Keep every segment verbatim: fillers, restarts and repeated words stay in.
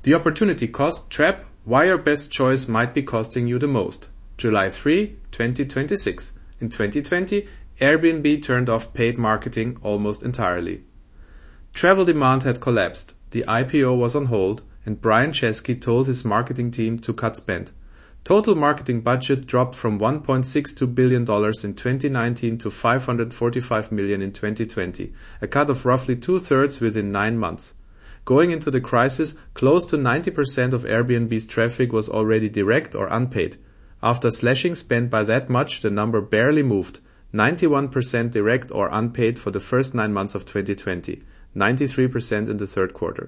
The opportunity cost trap, why your best choice might be costing you the most. July third, twenty twenty-six. In twenty twenty, Airbnb turned off paid marketing almost entirely. Travel demand had collapsed, the I P O was on hold, and Brian Chesky told his marketing team to cut spend. Total marketing budget dropped from one point six two billion dollars in twenty nineteen to five hundred forty-five million dollars in twenty twenty, a cut of roughly two-thirds within nine months. Going into the crisis, close to ninety percent of Airbnb's traffic was already direct or unpaid. After slashing spend by that much, the number barely moved. ninety-one percent direct or unpaid for the first nine months of twenty twenty, ninety-three percent in the third quarter.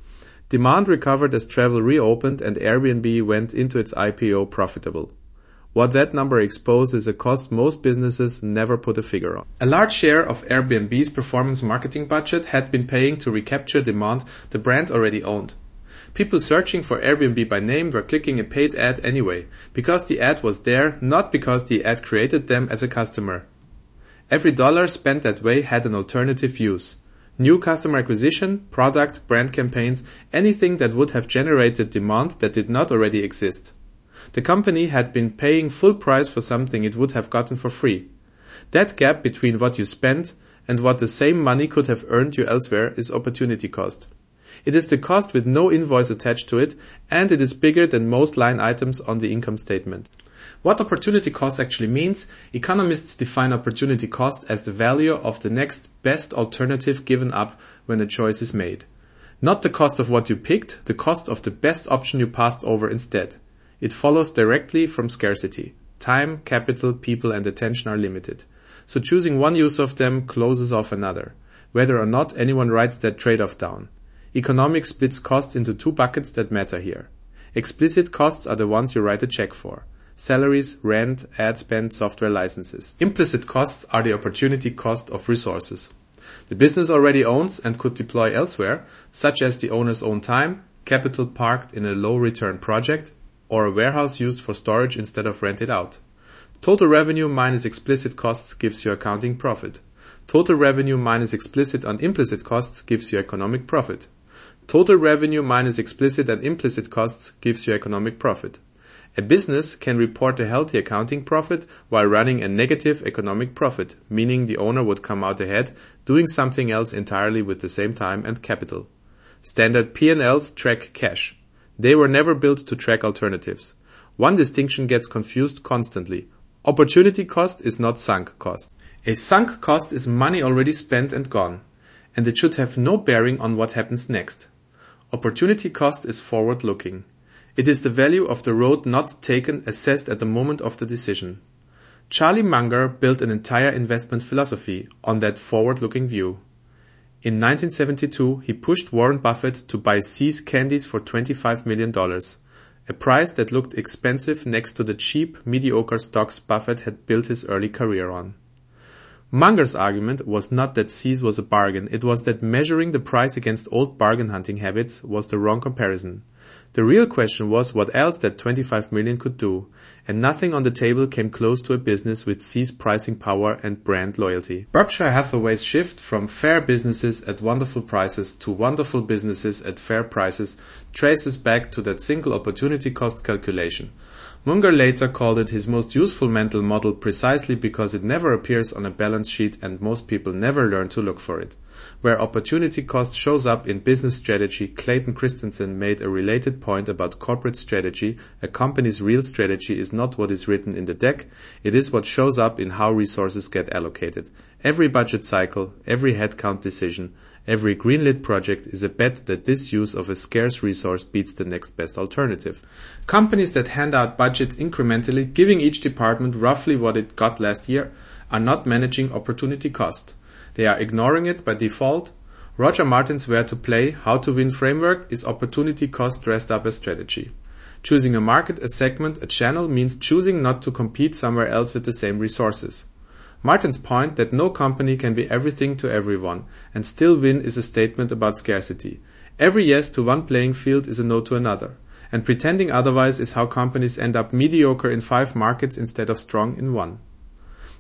Demand recovered as travel reopened and Airbnb went into its I P O profitable. What that number exposed is a cost most businesses never put a figure on. A large share of Airbnb's performance marketing budget had been paying to recapture demand the brand already owned. People searching for Airbnb by name were clicking a paid ad anyway, because the ad was there, not because the ad created them as a customer. Every dollar spent that way had an alternative use. New customer acquisition, product, brand campaigns, anything that would have generated demand that did not already exist. The company had been paying full price for something it would have gotten for free. That gap between what you spent and what the same money could have earned you elsewhere is opportunity cost. It is the cost with no invoice attached to it, and it is bigger than most line items on the income statement. What opportunity cost actually means, economists define opportunity cost as the value of the next best alternative given up when a choice is made. Not the cost of what you picked, the cost of the best option you passed over instead. It follows directly from scarcity. Time, capital, people, and attention are limited. So choosing one use of them closes off another, whether or not anyone writes that trade-off down. Economics splits costs into two buckets that matter here. Explicit costs are the ones you write a check for. Salaries, rent, ad spend, software licenses. Implicit costs are the opportunity cost of resources. The business already owns and could deploy elsewhere, such as the owner's own time, capital parked in a low-return project, or a warehouse used for storage instead of rented out. Total revenue minus explicit costs gives you accounting profit. Total revenue minus explicit and implicit costs gives you economic profit. Total revenue minus explicit and implicit costs gives you economic profit. A business can report a healthy accounting profit while running a negative economic profit, meaning the owner would come out ahead doing something else entirely with the same time and capital. Standard P and Ls track cash. They were never built to track alternatives. One distinction gets confused constantly. Opportunity cost is not sunk cost. A sunk cost is money already spent and gone, and it should have no bearing on what happens next. Opportunity cost is forward-looking. It is the value of the road not taken assessed at the moment of the decision. Charlie Munger built an entire investment philosophy on that forward-looking view. In nineteen seventy-two, he pushed Warren Buffett to buy See's Candies for twenty-five million dollars, a price that looked expensive next to the cheap, mediocre stocks Buffett had built his early career on. Munger's argument was not that See's was a bargain, it was that measuring the price against old bargain hunting habits was the wrong comparison. The real question was what else that twenty-five million dollars could do, and nothing on the table came close to a business with See's pricing power and brand loyalty. Berkshire Hathaway's shift from fair businesses at wonderful prices to wonderful businesses at fair prices traces back to that single opportunity cost calculation. Munger later called it his most useful mental model precisely because it never appears on a balance sheet and most people never learn to look for it. Where opportunity cost shows up in business strategy, Clayton Christensen made a related point about corporate strategy. A company's real strategy is not what is written in the deck, it is what shows up in how resources get allocated. Every budget cycle, every headcount decision, every greenlit project is a bet that this use of a scarce resource beats the next best alternative. Companies that hand out budgets incrementally, giving each department roughly what it got last year, are not managing opportunity cost. They are ignoring it by default. Roger Martin's Where to Play, How to Win framework is opportunity cost dressed up as strategy. Choosing a market, a segment, a channel means choosing not to compete somewhere else with the same resources. Martin's point that no company can be everything to everyone and still win is a statement about scarcity. Every yes to one playing field is a no to another, and pretending otherwise is how companies end up mediocre in five markets instead of strong in one.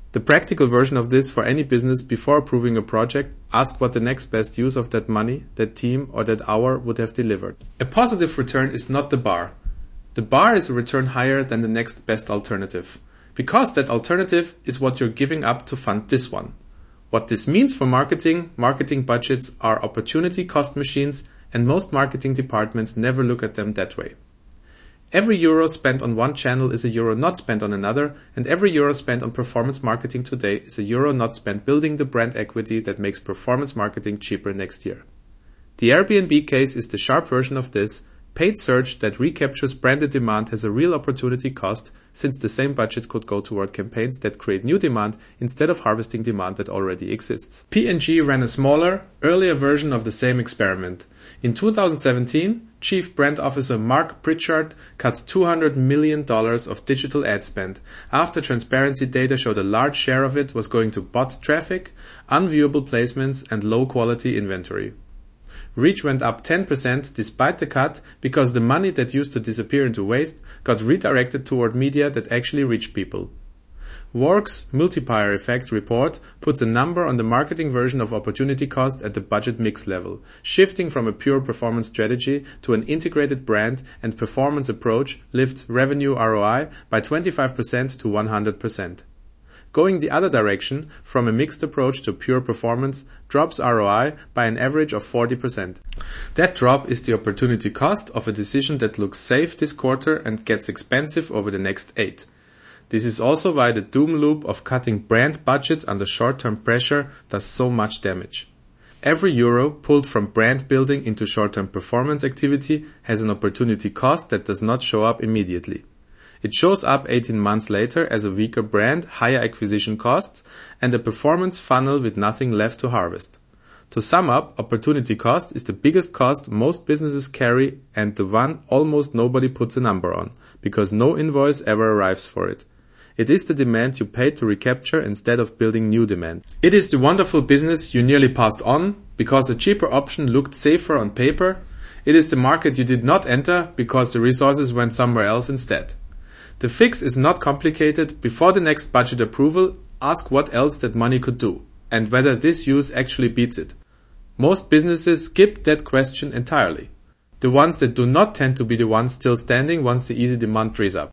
The practical version of this for any business: before approving a project, ask what the next best use of that money, that team, or that hour would have delivered. A positive return is not the bar. The bar is a return higher than the next best alternative, because that alternative is what you're giving up to fund this one. What this means for marketing: marketing budgets are opportunity cost machines, and most marketing departments never look at them that way. Every euro spent on one channel is a euro not spent on another, and every euro spent on performance marketing today is a euro not spent building the brand equity that makes performance marketing cheaper next year. The Airbnb case is the sharp version of this. Paid search that recaptures branded demand has a real opportunity cost, since the same budget could go toward campaigns that create new demand instead of harvesting demand that already exists. P and G ran a smaller, earlier version of the same experiment. In two thousand seventeen, Chief Brand Officer Mark Pritchard cut two hundred million dollars of digital ad spend after transparency data showed a large share of it was going to bot traffic, unviewable placements, and low-quality inventory. Reach went up ten percent despite the cut, because the money that used to disappear into waste got redirected toward media that actually reached people. Work's multiplier effect report puts a number on the marketing version of opportunity cost at the budget mix level, shifting from a pure performance strategy to an integrated brand and performance approach lifts revenue R O I by twenty-five percent to one hundred percent. Going the other direction, from a mixed approach to pure performance, drops R O I by an average of forty percent. That drop is the opportunity cost of a decision that looks safe this quarter and gets expensive over the next eight. This is also why the doom loop of cutting brand budgets under short-term pressure does so much damage. Every euro pulled from brand building into short-term performance activity has an opportunity cost that does not show up immediately. It shows up eighteen months later as a weaker brand, higher acquisition costs, and a performance funnel with nothing left to harvest. To sum up, opportunity cost is the biggest cost most businesses carry and the one almost nobody puts a number on, because no invoice ever arrives for it. It is the demand you paid to recapture instead of building new demand. It is the wonderful business you nearly passed on because a cheaper option looked safer on paper. It is the market you did not enter because the resources went somewhere else instead. The fix is not complicated. Before the next budget approval, ask what else that money could do, and whether this use actually beats it. Most businesses skip that question entirely. The ones that do not tend to be the ones still standing once the easy demand frees up.